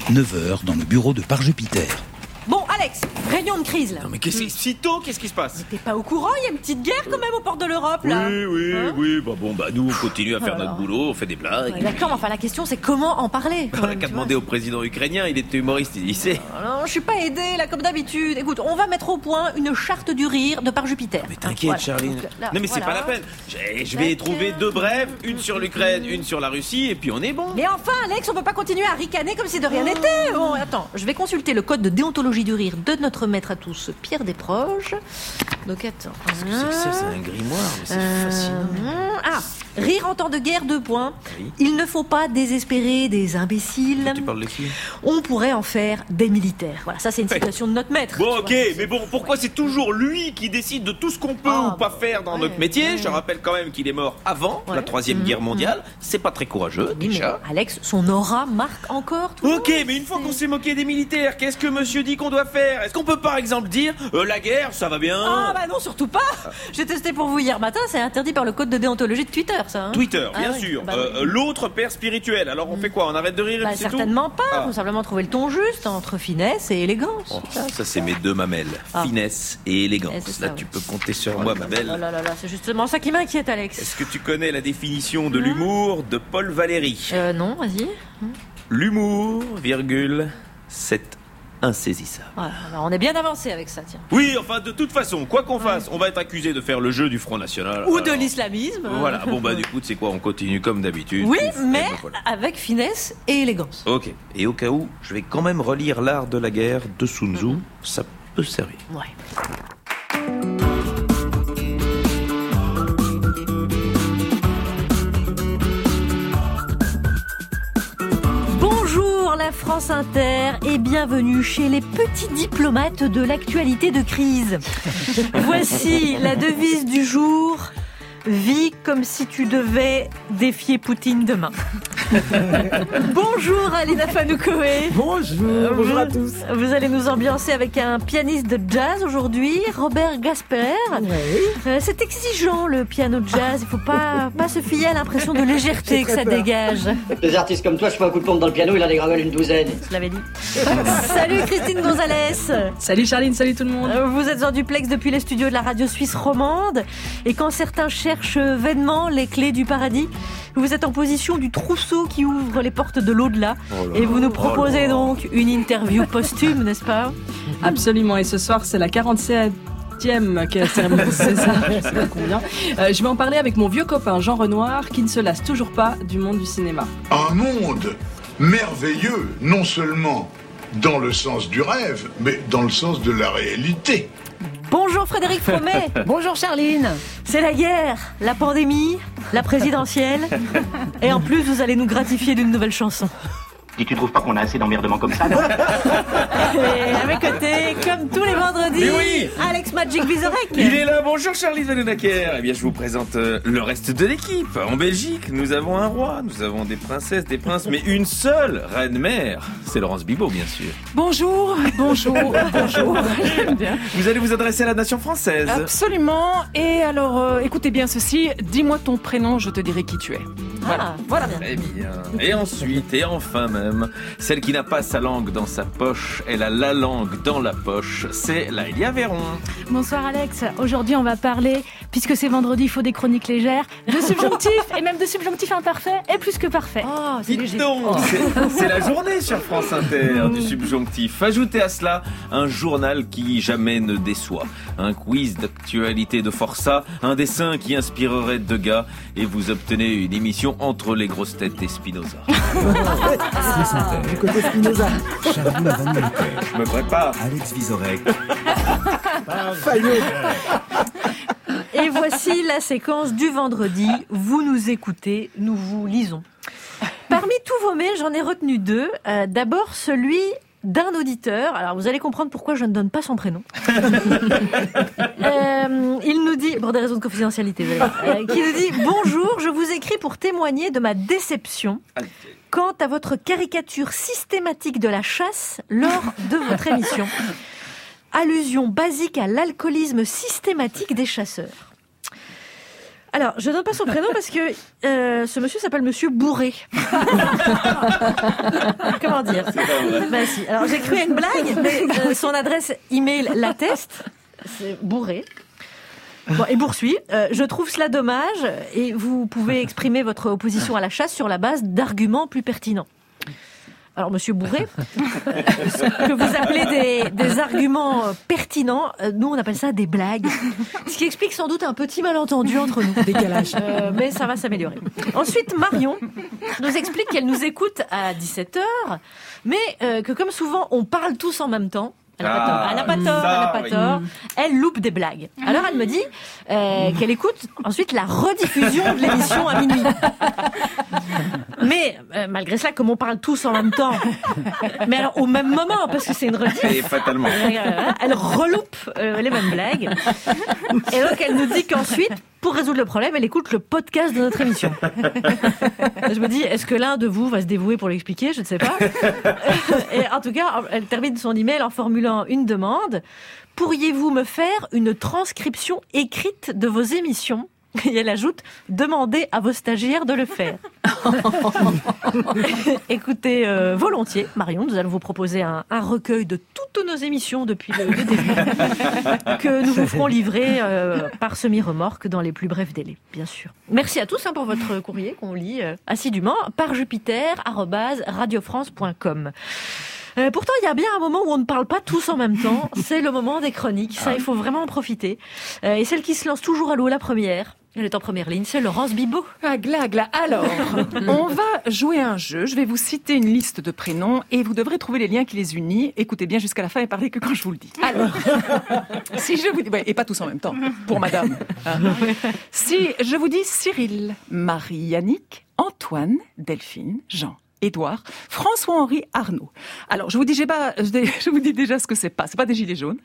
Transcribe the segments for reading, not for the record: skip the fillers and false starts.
9h dans le bureau de Parjupiter. Bon, Alex, réunion de crise là. Non mais qu'est-ce qui se passe? T'es pas au courant? Il y a une petite guerre quand même aux portes de l'Europe là. Oui, nous on continue à faire notre boulot, on fait des blagues. Ouais, d'accord, mais enfin la question c'est comment en parler. On n'a qu'à demander au président ukrainien, il était humoriste, il sait. Non, je suis pas aidée là comme d'habitude. Écoute, on va mettre au point une charte du rire de Parjupiter. Mais t'inquiète, Charline. Là, non mais c'est pas la peine. Je vais trouver 2 brèves, une sur l'Ukraine, une sur la Russie, et puis on est bon. Mais enfin, Alex, on peut pas continuer à ricaner comme si de rien n'était. Bon, attends, je vais consulter le code de déontologie du rire de notre maître à tous, Pierre Desproges. Donc attends. Qu'est-ce que c'est que ça? C'est un grimoire, mais c'est fascinant. Rire en temps de guerre, 2 points. Oui. Il ne faut pas désespérer des imbéciles. Tu parles de qui? On pourrait en faire des militaires. Voilà, ça c'est une citation de notre maître. Bon, ok, mais bon, pourquoi c'est toujours lui qui décide de tout ce qu'on peut ou pas faire dans notre métier? Je rappelle quand même qu'il est mort avant la 3e guerre mondiale. C'est pas très courageux, Oui, déjà. mais Alex, son aura marque encore tout. Ok, mais une fois qu'on s'est moqué des militaires, qu'est-ce que monsieur dit qu'on doit faire? Est-ce qu'on peut par exemple dire la guerre, ça va bien? Ah bah non, surtout pas. J'ai testé pour vous hier matin, c'est interdit par le code de déontologie de Twitter, ça. Hein. Twitter, bien oui. sûr. Bah oui. L'autre père spirituel. Alors on fait quoi? On arrête de rire et Bah, puis c'est tout? certainement pas. Faut simplement trouver le ton juste entre finesse et élégance. Oh, ça c'est mes 2 mamelles. Finesse et élégance. C'est Là ça, tu oui. peux compter sur moi, ma belle. Oh là là là, c'est justement ça qui m'inquiète, Alex. Est-ce que tu connais la définition de l'humour de Paul Valéry? Non, vas-y. L'humour, virgule, c'est insaisissable. Voilà, alors on est bien avancé avec ça, tiens. Oui, enfin de toute façon, quoi qu'on fasse, on va être accusé de faire le jeu du Front National. Ou Alors, de l'islamisme. Voilà, bon bah du coup, tu sais quoi, on continue comme d'habitude. Oui, Pouf, mais et ben voilà. avec finesse et élégance. Ok, et au cas où, je vais quand même relire L'art de la guerre de Sun Tzu, ça peut servir. Ouais. Bonjour la France Inter et bienvenue chez les petits diplomates de l'actualité de crise. Voici la devise du jour. Vis comme si tu devais défier Poutine demain. Bonjour Alina Fanoukoé. Bonjour à tous. Vous allez nous ambiancer avec un pianiste de jazz aujourd'hui, Robert Gasper. Oui. C'est exigeant le piano jazz, il faut pas se fier à l'impression de légèreté que ça dégage. Des artistes comme toi, je fais un coup de pompe dans le piano, il a des gravelles une douzaine. Je l'avais dit. Salut Christine Gonzalez. Salut Charline, salut tout le monde. Vous êtes en duplex depuis les studios de la radio suisse romande. Et quand certains cherchent vainement les clés du paradis, vous êtes en position du trousseau qui ouvre les portes de l'au-delà. Et vous nous proposez donc une interview posthume, n'est-ce pas? Absolument, et ce soir c'est la 47e cérémonie César, je sais pas combien. Je vais en parler avec mon vieux copain Jean Renoir qui ne se lasse toujours pas du monde du cinéma. Un monde merveilleux, non seulement dans le sens du rêve, mais dans le sens de la réalité. Bonjour Frédéric Fromet. Bonjour Charline. C'est la guerre, la pandémie, la présidentielle. Et en plus, vous allez nous gratifier d'une nouvelle chanson. Dis, tu trouves pas qu'on a assez d'emmerdement comme ça, non? Et à mes côtés, comme tous les vendredis, Mais oui. Alex Magic Vizorek. Il est là, bonjour Charlie Vanhoenacker. Eh bien, je vous présente le reste de l'équipe. En Belgique, nous avons un roi, nous avons des princesses, des princes, mais une seule reine-mère. C'est Laurence Bibot, bien sûr. Bonjour. J'aime bien. Vous allez vous adresser à la nation française. Absolument. Et alors, écoutez bien ceci. Dis-moi ton prénom, je te dirai qui tu es. Voilà bien. Très bien. Et ensuite, et enfin même, celle qui n'a pas sa langue dans sa poche, elle a la langue dans la poche, c'est Laëlia Véron. Bonsoir Alex, aujourd'hui on va parler, puisque c'est vendredi, il faut des chroniques légères, de subjonctif et même de subjonctif imparfait et plus que parfait. Oh, c'est Dites léger. donc, c'est la journée sur France Inter du subjonctif. Ajoutez à cela un journal qui jamais ne déçoit, un quiz d'actualité de Forçat, un dessin qui inspirerait Degas, et vous obtenez une émission entre les grosses têtes et Spinoza. Du côté Spinoza. Charline Vanhoenacker, Je me prépare. Alex Vizorek. Et voici la séquence du vendredi. Vous nous écoutez, nous vous lisons. Parmi tous vos mails, j'en ai retenu 2. D'abord, celui d'un auditeur. Alors, vous allez comprendre pourquoi je ne donne pas son prénom. Il nous dit, pour des raisons de confidentialité, qui nous dit « Bonjour, je vous écris pour témoigner de ma déception quant à votre caricature systématique de la chasse lors de votre émission. Allusion basique à l'alcoolisme systématique des chasseurs. Alors, je donne pas son prénom parce que ce monsieur s'appelle Monsieur Bourré. Comment dire ? Bah si. Alors, j'ai cru à une blague, mais son adresse email l'atteste. C'est Bourré. Bon, et poursuit. Je trouve cela dommage et vous pouvez exprimer votre opposition à la chasse sur la base d'arguments plus pertinents. Alors, Monsieur Bourré, que vous appelez des arguments pertinents, nous on appelle ça des blagues. Ce qui explique sans doute un petit malentendu entre nous. Décalage. Mais ça va s'améliorer. Ensuite, Marion nous explique qu'elle nous écoute à 17h, mais que comme souvent on parle tous en même temps. Elle n'a pas tort. Elle loupe des blagues. Alors elle me dit qu'elle écoute ensuite la rediffusion de l'émission à minuit. Mais malgré cela, comme on parle tous en même temps, mais alors au même moment, parce que c'est une rediff, et fatalement, elle reloupe les mêmes blagues. Et donc elle nous dit qu'ensuite, pour résoudre le problème, elle écoute le podcast de notre émission. Je me dis, est-ce que l'un de vous va se dévouer pour l'expliquer ? Je ne sais pas. Et en tout cas, elle termine son email en formulant une demande. Pourriez-vous me faire une transcription écrite de vos émissions ? Et elle ajoute, demandez à vos stagiaires de le faire. Écoutez, volontiers, Marion, nous allons vous proposer un recueil de toutes nos émissions depuis le début, que nous vous ferons livrer par semi-remorque dans les plus brefs délais, bien sûr. Merci à tous pour votre courrier qu'on lit assidûment par jupiter@radiofrance.com. Pourtant, il y a bien un moment où on ne parle pas tous en même temps. C'est le moment des chroniques. Ça, il faut vraiment en profiter. Et celle qui se lance toujours à l'eau, la première. Elle est en première ligne, c'est Laurence Bibot. Gla. Alors, on va jouer à un jeu. Je vais vous citer une liste de prénoms et vous devrez trouver les liens qui les unissent. Écoutez bien jusqu'à la fin et parlez que quand je vous le dis. Alors, si je vous dis... et pas tous en même temps, pour madame. Si je vous dis Cyril, Marie, Yannick, Antoine, Delphine, Jean, Édouard, François-Henri Arnaud. Alors, je vous dis déjà ce que c'est pas. C'est pas des gilets jaunes.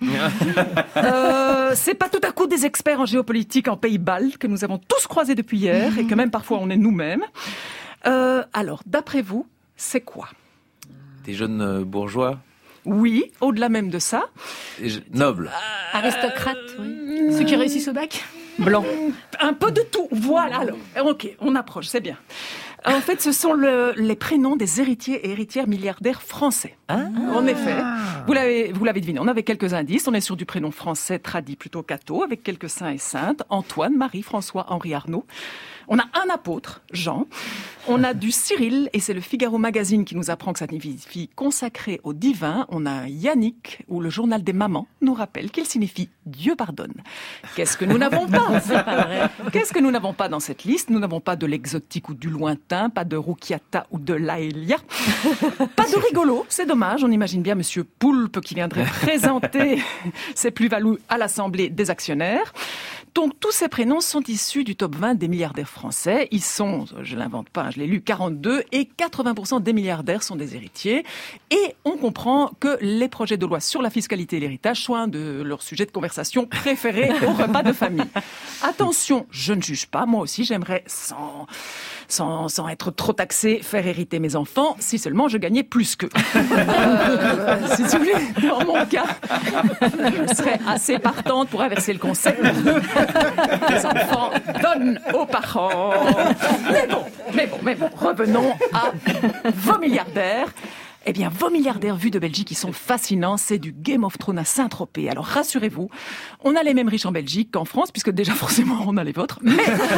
C'est pas tout à coup des experts en géopolitique en Pays-Bas que nous avons tous croisés depuis hier et que même parfois on est nous-mêmes. Alors, d'après vous, c'est quoi ? Des jeunes bourgeois ? Oui, au-delà même de ça. Nobles. Aristocrates, oui. Ceux qui réussissent au bac ? Blancs. Un peu de tout. Voilà, alors. Ok, on approche, c'est bien. En fait, ce sont les prénoms des héritiers et héritières milliardaires français. En effet. Vous l'avez deviné, on avait quelques indices. On est sur du prénom français tradit plutôt catho, avec quelques saints et saintes. Antoine, Marie, François, Henri, Arnaud. On a un apôtre, Jean. On a du Cyril, et c'est le Figaro Magazine qui nous apprend que ça signifie consacré au divin. On a Yannick, où le journal des mamans nous rappelle qu'il signifie Dieu pardonne. Qu'est-ce que nous n'avons pas ? C'est pas vrai. Qu'est-ce que nous n'avons pas dans cette liste ? Nous n'avons pas de l'exotique ou du lointain, pas de Roukiata ou de Laëlia. Pas de rigolo, c'est dommage. On imagine bien Monsieur Poulpe qui viendrait présenter ses plus-values à l'Assemblée des actionnaires. Donc, tous ces prénoms sont issus du top 20 des milliardaires français. Ils sont, je l'invente pas, je l'ai lu, 42, et 80% des milliardaires sont des héritiers. Et on comprend que les projets de loi sur la fiscalité et l'héritage soient un de leurs sujets de conversation préférés au repas de famille. Attention, je ne juge pas. Moi aussi, j'aimerais, sans être trop taxé, faire hériter mes enfants, si seulement je gagnais plus qu'eux. Si vous voulez, dans mon cas, je serais assez partante pour inverser le concept. Les enfants donnent aux parents. Mais bon, revenons à vos milliardaires. Eh bien, vos milliardaires vus de Belgique, ils sont fascinants. C'est du Game of Thrones à Saint-Tropez. Alors, rassurez-vous, on a les mêmes riches en Belgique qu'en France, puisque déjà, forcément, on a les vôtres. Mais,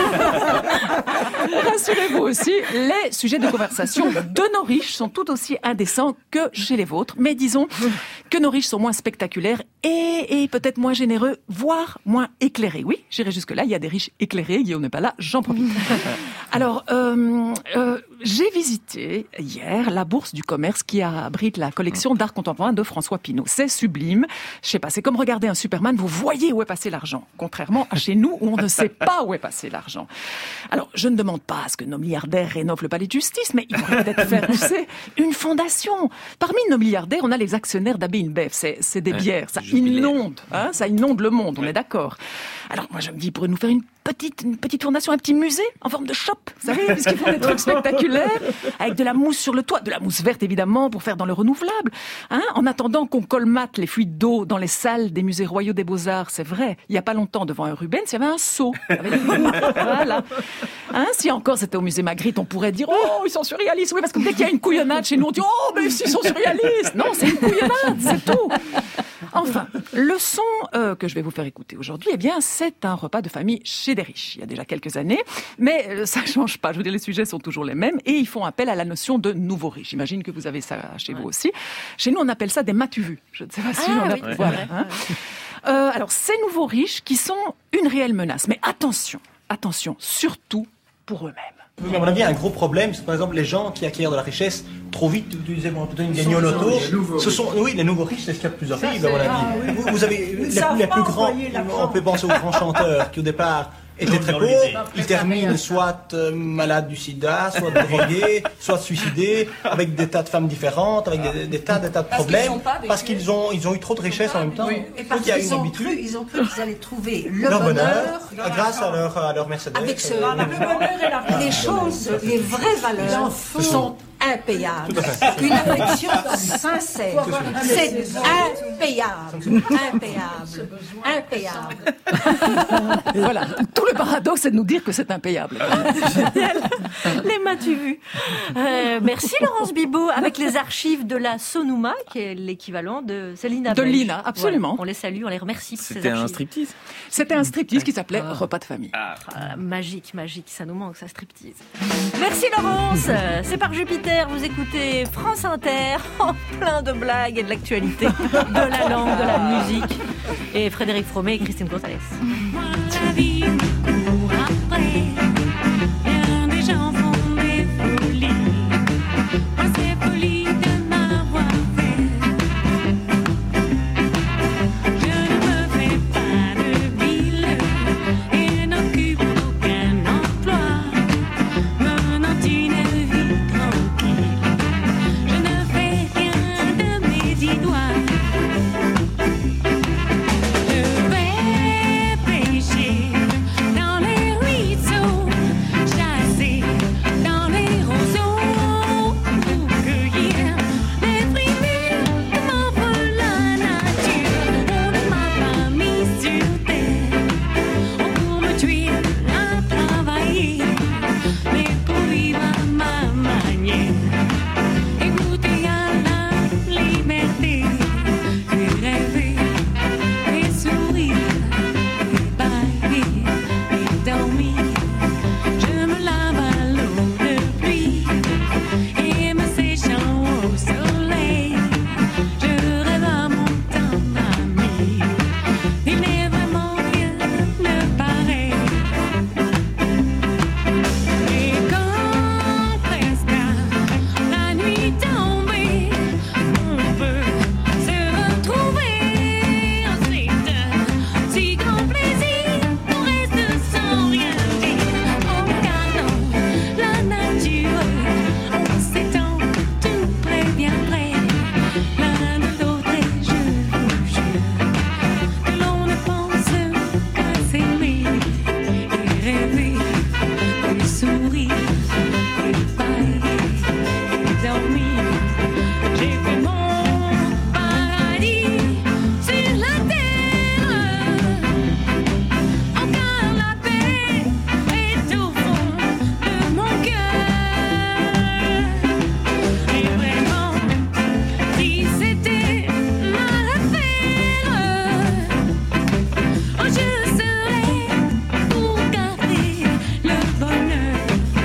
rassurez-vous aussi, les sujets de conversation de nos riches sont tout aussi indécents que chez les vôtres. Mais disons que nos riches sont moins spectaculaires et peut-être moins généreux, voire moins éclairés. Oui, j'irai jusque-là. Il y a des riches éclairés. Guillaume n'est pas là, j'en profite. Alors, j'ai visité hier la Bourse du Commerce qui abrite la collection d'art contemporain de François Pinault. C'est sublime. Je sais pas, c'est comme regarder un Superman, vous voyez où est passé l'argent. Contrairement à chez nous où on ne sait pas où est passé l'argent. Alors, je ne demande pas à ce que nos milliardaires rénovent le palais de justice, mais ils pourraient peut-être faire, tu sais, une fondation. Parmi nos milliardaires, on a les actionnaires d'AB InBev. C'est des bières. Ça inonde le monde, on est d'accord. Alors moi je me dis, pourrait nous faire une petite fondation, un petit musée en forme de shop, vous savez, puisqu'ils font des trucs spectaculaires, avec de la mousse sur le toit, de la mousse verte évidemment, pour faire dans le renouvelable. En attendant qu'on colmate les fuites d'eau dans les salles des musées royaux des Beaux-Arts, c'est vrai, il y a pas longtemps, devant un Rubens, il y avait un seau. Voilà. Si encore c'était au musée Magritte, on pourrait dire, oh, ils sont surréalistes. Oui, parce que dès qu'il y a une couillonnade chez nous, on dit, oh, mais ils sont surréalistes. Non, c'est une couillonnade, c'est tout. Enfin, le son que je vais vous faire écouter aujourd'hui, eh bien, c'est un repas de famille chez des riches. Il y a déjà quelques années, mais ça change pas. Je veux dire, les sujets sont toujours les mêmes et ils font appel à la notion de nouveaux riches. J'imagine que vous avez ça chez vous aussi. Chez nous, on appelle ça des matu-vus. Je ne sais pas si on a... Voilà. Alors, ces nouveaux riches qui sont une réelle menace. Mais attention, surtout pour eux-mêmes. Oui, mais à mon avis, il y a un gros problème, c'est par exemple les gens qui acquièrent de la richesse trop vite, tu disais, bon, peut-être une gagnée au loto. Ce sont, oui, les nouveaux riches, c'est ce qu'il y a de plus horrible, à mon avis. Vous avez les plus grands, on peut penser aux grands chanteurs qui au départ étaient très pauvres, ils terminent soit malades du sida, soit drogués, soit suicidés, avec des tas de femmes différentes, avec des tas de problèmes, parce qu'ils ont eu trop de richesse en même temps. Oui. Et parce qu'ils ont cru qu'ils allaient trouver leur bonheur grâce à leur Mercedes. Avec le bonheur et les choses, les vraies valeurs sont impayables. Une affection sincère, c'est impayable. Voilà. Tout le paradoxe, c'est de nous dire que c'est impayable. Les m'as-tu vu. Merci Laurence Bibot, avec les archives de la Sonoma, qui est l'équivalent de Célina. De Lina, absolument. Voilà. On les salue, on les remercie pour ces C'était archives. un striptease. C'était un striptease qui s'appelait Repas de famille. Magique, ça nous manque, ça striptease. Merci Laurence. C'est par Jupiter, vous écoutez France Inter, en plein de blagues et de l'actualité, de la langue, de la musique. Et Frédéric Fromet et Christine Gonzalez. La vie court après, bien des gens font des folies. Moi c'est folie de m'avoir fait. Je ne me fais pas de ville et n'occupe aucun emploi, menant une vie tranquille. Je ne fais rien de mes 10 doigts. Dans les ruisseaux, chasser dans les roseaux, pour cueillir les fruits mûrs que m'offre la nature. On ne m'a pas mis sur terre pour me tuer à travailler, mais pour vivre à ma manière et goûter à la liberté et rêver et sourire. Dormir, je me lave à l'eau de pluie et me séchant au soleil, je rêve à mon tendre ami. Il n'est vraiment rien de pareil. Et quand presque la nuit tombée, on peut se retrouver ensuite, si grand plaisir on reste sans rien dire, en regardant la nature, on s'étend tout près, bien près, l'un de l'autre, et je vous jure que l'on ne pense qu'à s'aimer et rêver et sourire et bailler et dormir. J'ai fait mon paradis sur la terre. Encore la paix est au fond de mon cœur. Et vraiment, si c'était ma affaire, oh, je serais pour garder le bonheur.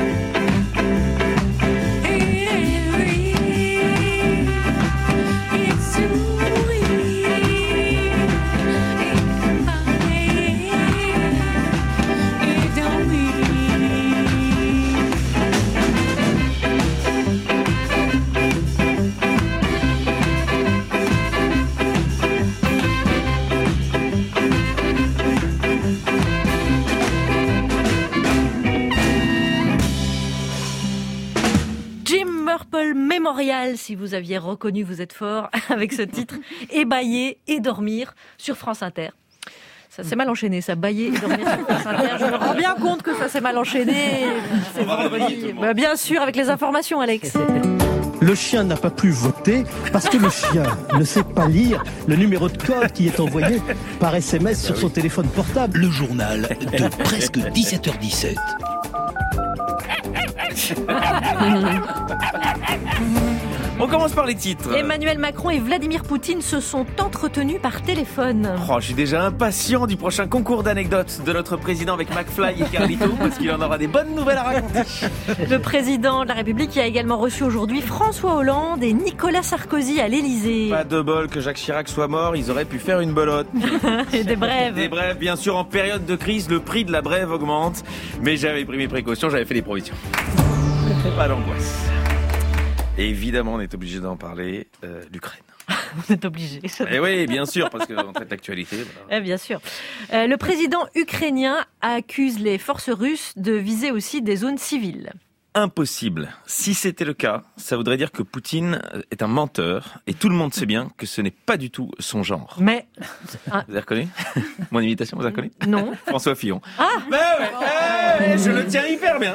Et rêver, et sourire, et parler. Et dormir. Jim Murple Memorial, si vous aviez reconnu, vous êtes fort, avec ce titre, Ébailler et dormir sur France Inter. Ça s'est mal enchaîné, ça bailler et dormir sur France Inter. Je me rends bien compte que ça s'est mal enchaîné. C'est vendredi. Bah, bien sûr, avec les informations, Alex. Le chien n'a pas pu voter parce que le chien ne sait pas lire le numéro de code qui est envoyé par SMS sur son téléphone portable. Le journal de presque 17h17. On commence par les titres. Emmanuel Macron et Vladimir Poutine se sont entretenus par téléphone. Oh, je suis déjà impatient du prochain concours d'anecdotes de notre président avec McFly et Carlito parce qu'il en aura des bonnes nouvelles à raconter. Le président de la République a également reçu aujourd'hui François Hollande et Nicolas Sarkozy à l'Élysée. Pas de bol que Jacques Chirac soit mort, ils auraient pu faire une belote. Et des brèves. Des brèves, bien sûr, en période de crise, le prix de la brève augmente. Mais j'avais pris mes précautions, j'avais fait des provisions. Pas d'angoisse. Et évidemment, on est obligé d'en parler, l'Ukraine. Vous êtes obligé. Et oui, bien sûr, parce qu'on traite l'actualité. Voilà. Bien sûr. Le président ukrainien accuse les forces russes de viser aussi des zones civiles. Impossible. Si c'était le cas, ça voudrait dire que Poutine est un menteur et tout le monde sait bien que ce n'est pas du tout son genre. Mais... Vous avez reconnu mon imitation, vous avez reconnu? Non. François Fillon. Ah ouais, je le tiens hyper bien.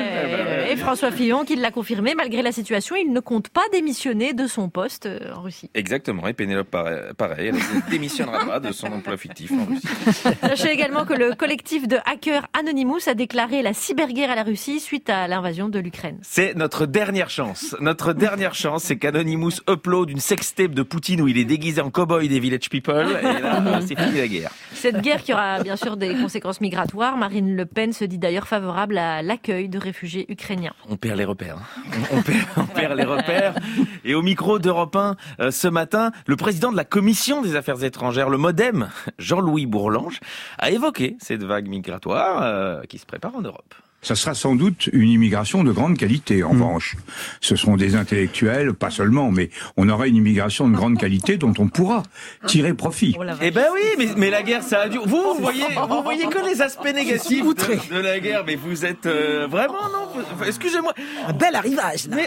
Et François Fillon qui l'a confirmé, malgré la situation, il ne compte pas démissionner de son poste en Russie. Exactement, et Pénélope pareil, elle ne démissionnera pas de son emploi fictif en Russie. Sachez également que le collectif de hackers Anonymous a déclaré la cyberguerre à la Russie suite à l'invasion de l'Ukraine. C'est notre dernière chance. Notre dernière chance, c'est qu'Anonymous upload une sextape de Poutine où il est déguisé en cow-boy des Village People. Et là, c'est fini la guerre. Cette guerre qui aura bien sûr des conséquences migratoires. Marine Le Pen se dit d'ailleurs favorable à l'accueil de réfugiés ukrainiens. On perd les repères. On perd les repères. Et au micro d'Europe 1, ce matin, le président de la Commission des Affaires étrangères, le MoDem, Jean-Louis Bourlange, a évoqué cette vague migratoire qui se prépare en Europe. Ça sera sans doute une immigration de grande qualité, en revanche. Ce seront des intellectuels, pas seulement, mais on aura une immigration de grande qualité dont on pourra tirer profit. Eh ben oui, mais la guerre, ça a dû... Vous voyez que les aspects négatifs de la guerre, mais vous êtes vraiment, non, excusez-moi. Un bel arrivage, là. Mais,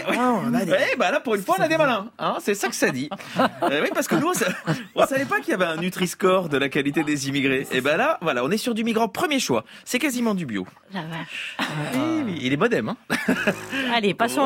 là, pour une fois, on a des malins. Hein, c'est ça que ça dit. Oui, parce que nous, on savait pas qu'il y avait un Nutri-Score de la qualité des immigrés. Et ben là, voilà, on est sur du migrant premier choix. C'est quasiment du bio. La vache. Oui, il est modem. Hein. Allez, passons.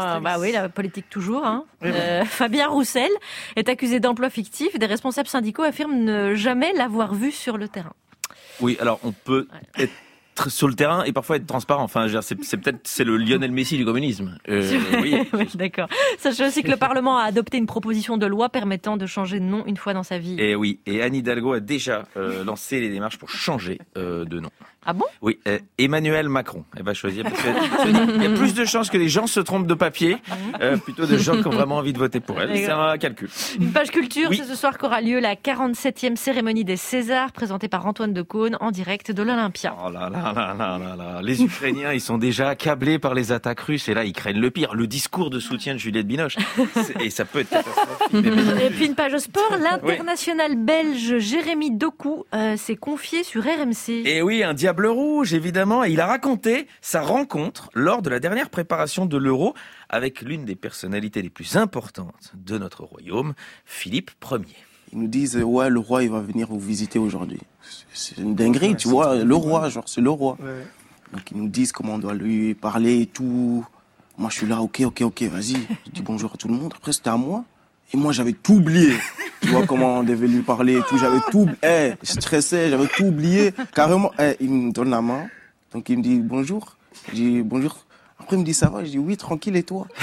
La politique toujours. Hein. Fabien Roussel est accusé d'emploi fictif. Des responsables syndicaux affirment ne jamais l'avoir vu sur le terrain. Oui, alors on peut être sur le terrain et parfois être transparent. Enfin, c'est le Lionel Messi du communisme. Oui, d'accord. Sachez aussi que le Parlement a adopté une proposition de loi permettant de changer de nom une fois dans sa vie. Et oui, et Anne Hidalgo a déjà lancé les démarches pour changer de nom. Ah bon? Oui, Emmanuel Macron. Elle va choisir parce qu'il y a plus de chances que les gens se trompent de papier plutôt de gens qui ont vraiment envie de voter pour elle. C'est un calcul. Une page culture, c'est ce soir qu'aura lieu la 47e cérémonie des Césars présentée par Antoine Decaune en direct de l'Olympia. Oh là là là là là là. Les Ukrainiens, ils sont déjà accablés par les attaques russes et là, ils craignent le pire. Le discours de soutien de Juliette Binoche. Et ça peut être catastrophique. Et puis une page sport, l'international belge Jérémy Doku s'est confié sur RMC. Et oui, un diable rouge, évidemment. Et il a raconté sa rencontre lors de la dernière préparation de l'Euro avec l'une des personnalités les plus importantes de notre royaume, Philippe Ier. Ils nous disent, ouais, le roi, il va venir vous visiter aujourd'hui. C'est une dinguerie, tu vois, le roi, genre, c'est le roi. Ouais. Donc, ils nous disent comment on doit lui parler et tout. Moi, je suis là, ok, vas-y. Je dis bonjour à tout le monde. Après, c'était à moi. Et moi, j'avais tout oublié. Tu vois comment on devait lui parler et tout. J'avais tout, je stressais, j'avais tout oublié. Carrément, il me donne la main. Donc, il me dit bonjour. Je dis bonjour. Après, il me dit ça va. Je dis oui, tranquille, et toi?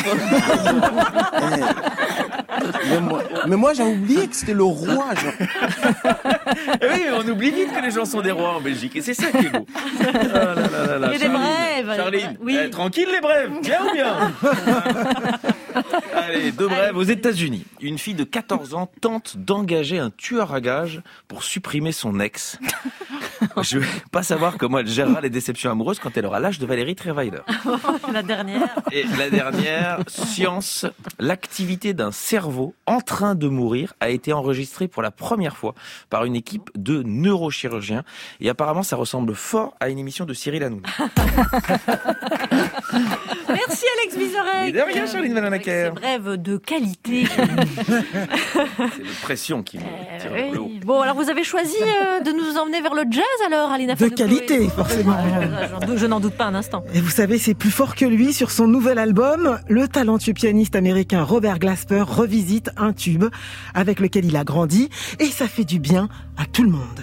Mais moi, j'avais oublié que c'était le roi, genre. Oui, on oublie vite que les gens sont des rois en Belgique. Et c'est ça qui est beau. Il y a des brèves. Charline, oui. Tranquille les brèves. Bien ou bien? Allez, 2 brèves. Aux États-Unis, une fille de 14 ans tente d'engager un tueur à gages pour supprimer son ex. Je veux pas savoir comment elle gérera les déceptions amoureuses quand elle aura l'âge de Valérie Trierweiler. La dernière. Et la dernière, science, l'activité d'un cerveau en train de mourir a été enregistrée pour la première fois par une équipe de neurochirurgiens. Et apparemment, ça ressemble fort à une émission de Cyril Hanouna. Merci. Merci Alex Vizorek. Et de rien, Charline Vanhoenacker. Ces brèves de qualité. C'est la pression qui me tire vers le haut. Bon, alors vous avez choisi de nous emmener vers le jazz alors, Alina De Fadoukoé. qualité, forcément. Je n'en doute pas un instant. Et vous savez, c'est plus fort que lui. Sur son nouvel album, le talentueux pianiste américain Robert Glasper revisite un tube avec lequel il a grandi. Et ça fait du bien à tout le monde.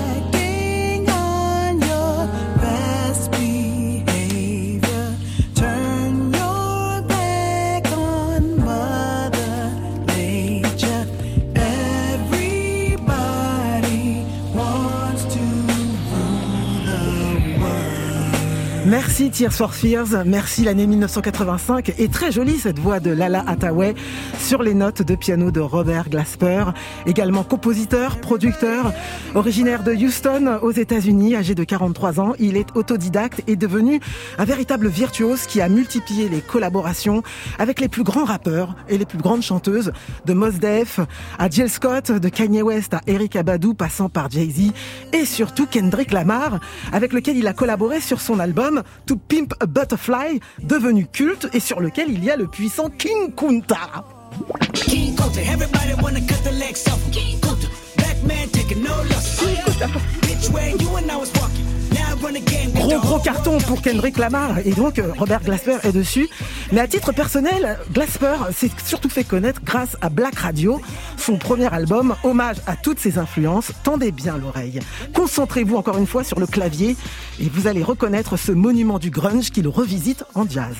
Merci Tears for Fears, merci l'année 1985 et très jolie cette voix de Lala Hathaway sur les notes de piano de Robert Glasper, également compositeur, producteur, originaire de Houston aux États-Unis, âgé de 43 ans, il est autodidacte et devenu un véritable virtuose qui a multiplié les collaborations avec les plus grands rappeurs et les plus grandes chanteuses, de Mos Def à Jill Scott, de Kanye West à Erykah Badu, passant par Jay-Z et surtout Kendrick Lamar, avec lequel il a collaboré sur son album To Pimp a Butterfly, devenu culte et sur lequel il y a le puissant King Kunta. King Kunta, everybody wanna cut the legs off. King Kunta, black man taking no loss. Bitch, where you and I was walking. Now I run a game. Gros carton pour Kendrick Lamar et donc Robert Glasper est dessus. Mais à titre personnel, Glasper s'est surtout fait connaître grâce à Black Radio, son premier album, hommage à toutes ses influences. Tendez bien l'oreille. Concentrez-vous encore une fois sur le clavier et vous allez reconnaître ce monument du grunge qu'il revisite en jazz.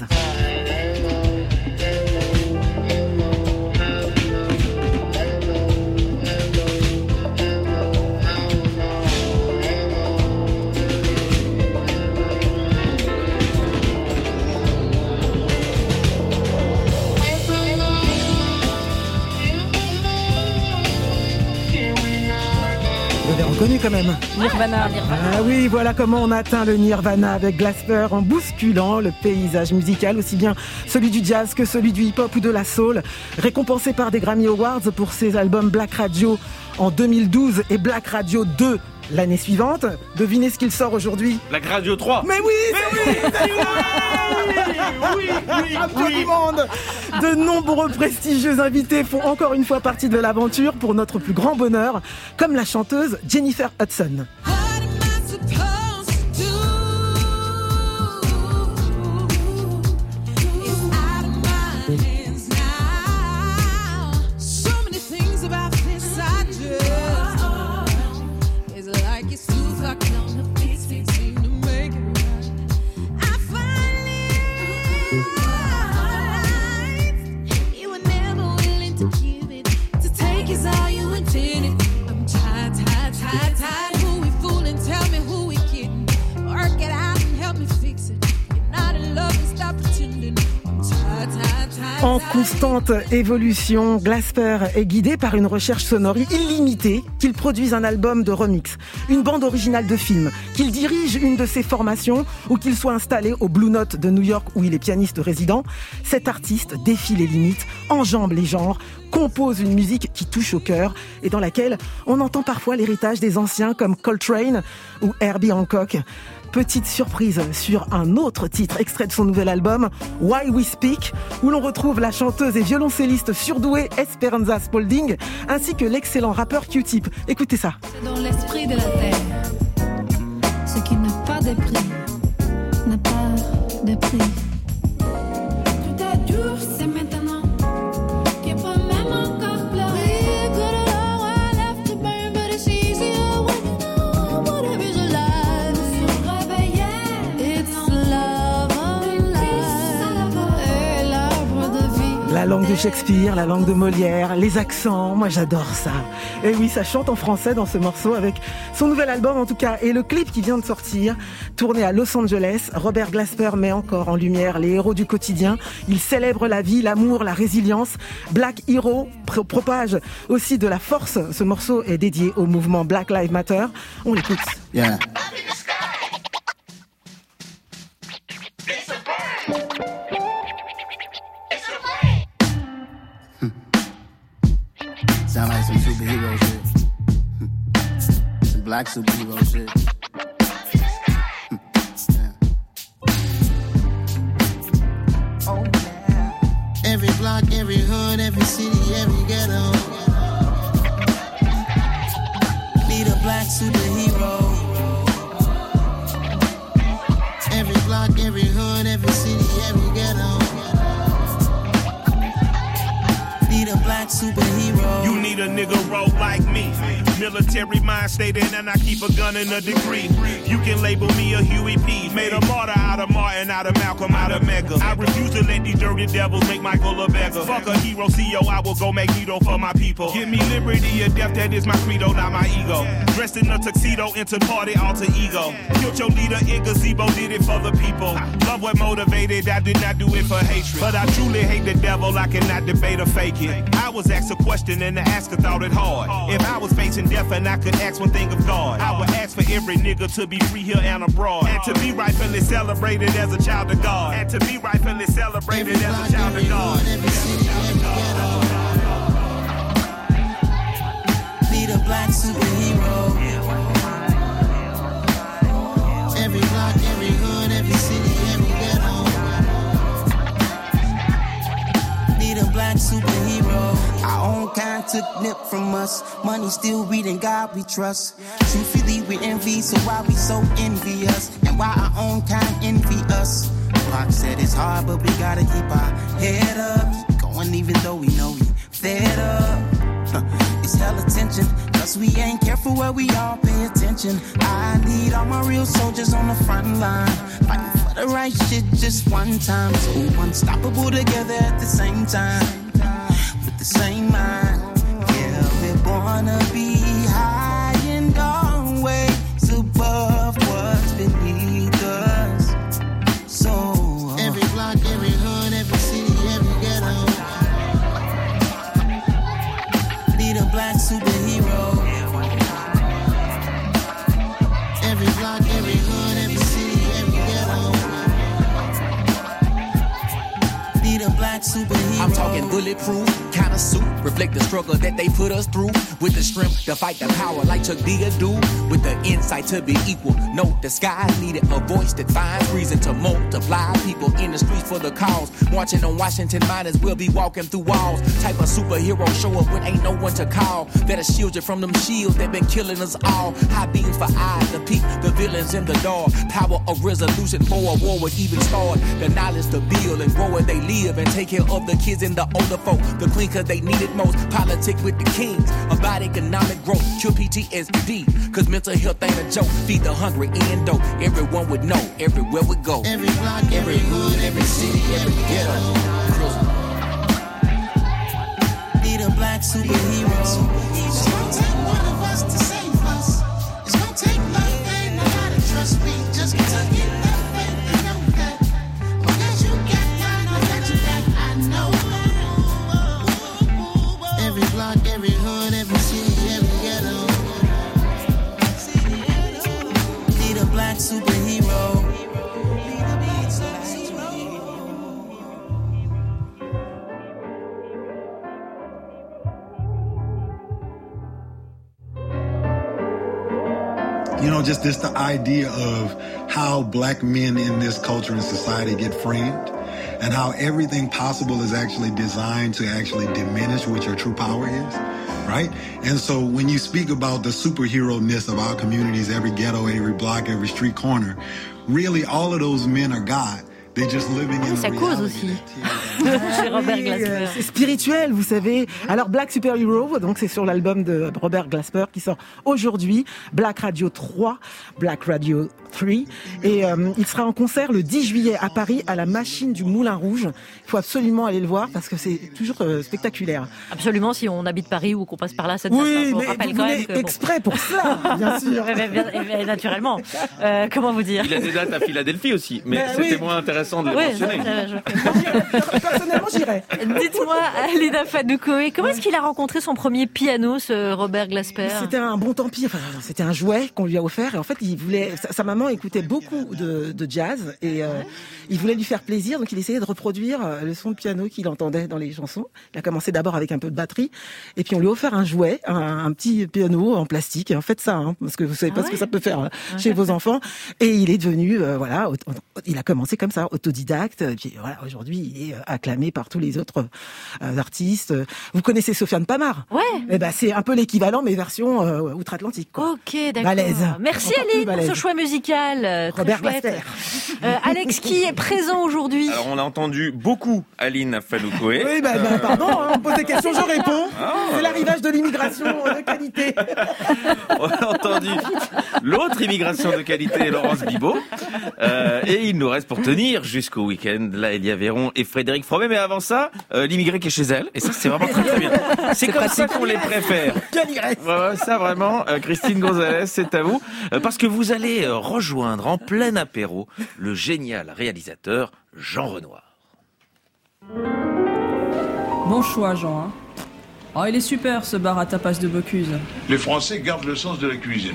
Connu quand même. Nirvana. Ah oui, voilà comment on atteint le Nirvana avec Glasper en bousculant le paysage musical, aussi bien celui du jazz que celui du hip-hop ou de la soul. Récompensé par des Grammy Awards pour ses albums Black Radio en 2012 et Black Radio 2 l'année suivante. Devinez ce qu'il sort aujourd'hui. Black Radio 3. Mais oui, oui, du monde. De nombreux prestigieux invités font encore une fois partie de l'aventure pour notre plus grand bonheur, comme la chanteuse Jennifer Hudson. En constante évolution, Glasper est guidé par une recherche sonore illimitée, qu'il produise un album de remix, une bande originale de film, qu'il dirige une de ses formations ou qu'il soit installé au Blue Note de New York où il est pianiste résident. Cet artiste défie les limites, enjambe les genres, compose une musique qui touche au cœur et dans laquelle on entend parfois l'héritage des anciens comme Coltrane ou Herbie Hancock. Petite surprise sur un autre titre extrait de son nouvel album, Why We Speak, où l'on retrouve la chanteuse et violoncelliste surdouée Esperanza Spalding, ainsi que l'excellent rappeur Q-Tip. Écoutez ça. C'est dans l'esprit de la terre. Ce qui n'a pas de prix, n'a pas de prix. Tout est dur, c'est maintenant. Qui peut même encore pleurer. La langue de Shakespeare, la langue de Molière, les accents, moi j'adore ça. Et oui, ça chante en français dans ce morceau avec son nouvel album en tout cas. Et le clip qui vient de sortir, tourné à Los Angeles, Robert Glasper met encore en lumière les héros du quotidien. Il célèbre la vie, l'amour, la résilience. Black Hero propage aussi de la force. Ce morceau est dédié au mouvement Black Lives Matter. On l'écoute. Yeah. Sound like some superhero shit. Some black superhero shit. Every block, every hood, every city, every ghetto. Be the black superhero. Every block, every hood, every city, every ghetto. Be the black superhero. You need a nigga roll like me. Military mind stated, and I keep a gun and a degree. You can label me a Huey P. Made a martyr out of Martin, out of Malcolm, out of Mega. I refuse to let these dirty devils make Michael a beggar. Fuck a hero, CEO, I will go Magneto for my people. Give me liberty or death, that is my credo, not my ego. Dressed in a tuxedo, into party, alter ego. Killed your leader in gazebo, did it for the people. Love what motivated, I did not do it for hatred. But I truly hate the devil, I cannot debate or fake it. I was asked a question and the asker thought it hard. If I was facing death and I could ask one thing of God, I would ask for every nigga to be free here and abroad, and to be rightfully celebrated as a child of God, and to be rightfully celebrated as a child of God. Be the black superhero. Every block, every hood, every city, every ghetto. Be the black superhero. Our own kind took nip from us. Money still reading God we trust. Truthfully we envy, so why we so envious? And why our own kind envy us? Pac said it's hard, but we gotta keep our head up. Keep going even though we know we fed up. It's hella tension, cause we ain't careful where we all pay attention. I need all my real soldiers on the front line, fighting for the right shit just one time. So unstoppable together at the same time, with the same mind. Yeah, we're born to be high and always above what's beneath us. So every block, every hood, every city, every ghetto. Be the black superhero. Every block, every hood, every city, every ghetto. Be the black superhero. I'm talking bulletproof kind of suit, reflect the struggle that they put us through. With the strength to fight the power like Chuck D do. With the insight to be equal. No, the sky needed a voice that finds reason to multiply. People in the streets for the cause. Marching on Washington, might as well be walking through walls. Type of superhero show up when ain't no one to call. That'll shield you from them shields that been killing us all. High beams for eyes to peek the villains in the dark. Power of resolution for a war would even start. The knowledge to build and grow where they live and take care of the kids and the older folk. The clean cause they need it most. Politic with the kings about economic growth. Cure PTSD cause mental health ain't a joke. Feed the hungry and dope. Everyone would know everywhere we go. Every block, every hood, every city, every ghetto. Be the black superhero. It's gonna take one of us to save us. It's gonna take love and you gotta trust me. Just cause I get that faith and know that. Well, that you get, I know that you got, I know. Every block, every hood, every city, every ghetto. Be the black superhero. You know, just this the idea of how black men in this culture and society get framed and how everything possible is actually designed to actually diminish what your true power is, right? And so when you speak about the superhero-ness of our communities, every ghetto, every block, every street corner, really all of those men are God. They're just living in Ça cause aussi. Chez Robert Glasper. C'est spirituel, vous savez. Alors Black Superhero, donc c'est sur l'album de Robert Glasper qui sort aujourd'hui, Black Radio 3, Black Radio 3, et il sera en concert le 10 juillet à Paris à la Machine du Moulin Rouge. Il faut absolument aller le voir parce que c'est toujours spectaculaire. Absolument, si on habite Paris ou qu'on passe par là, ça oui, on mais rappelle vous quand venez même que exprès pour ça, bien sûr. Naturellement. Comment vous dire? Il a des dates à Philadelphie aussi, mais Ben c'était oui. moins intéressant de les mentionner. Personnellement, j'irais. Dites-moi, Léna Fadoukoé, comment est-ce qu'il a rencontré son premier piano, ce Robert Glasper? C'était un bon tant pis, enfin, c'était un jouet qu'on lui a offert et en fait il voulait, sa maman écoutait beaucoup de jazz et il voulait lui faire plaisir, donc il essayait de reproduire le son de piano qu'il entendait dans les chansons. Il a commencé d'abord avec un peu de batterie et puis on lui a offert un jouet, un petit piano en plastique, et en fait ça, hein, parce que vous savez pas ce que ça peut faire chez vos enfants, et il est devenu, voilà, il a commencé comme ça, autodidacte. Et puis voilà, aujourd'hui, il est acclamé par tous les autres artistes. Vous connaissez Sofiane Pamar? Ouais. Eh ben, c'est un peu l'équivalent, mais version outre-Atlantique, quoi. Ok, d'accord. Balèze. Merci Encore plus Aline pour balèze. ce choix musical. Très Robert chouette. Blaster. Alex, qui est présent aujourd'hui? Alors, on a entendu beaucoup Aline Afalou-Coé. Oui, pardon, on pose des questions, je réponds. C'est l'arrivage de l'immigration de qualité. On a entendu l'autre immigration de qualité, Laurence Bibot. Et il nous reste pour tenir jusqu'au week-end, là, Elia Véron et Frédéric Fromet. Mais avant ça, l'immigré qui est chez elle. Et ça, c'est vraiment très bien. C'est comme ça qu'on les préfère. Ouais, ça, vraiment, Christine Gonzalez, c'est à vous. Parce que vous allez rejoindre en plein apéro le génial réalisateur Jean Renoir. Bon choix, Jean. Hein. Oh, il est super ce bar à tapas de Bocuse. Les Français gardent le sens de la cuisine.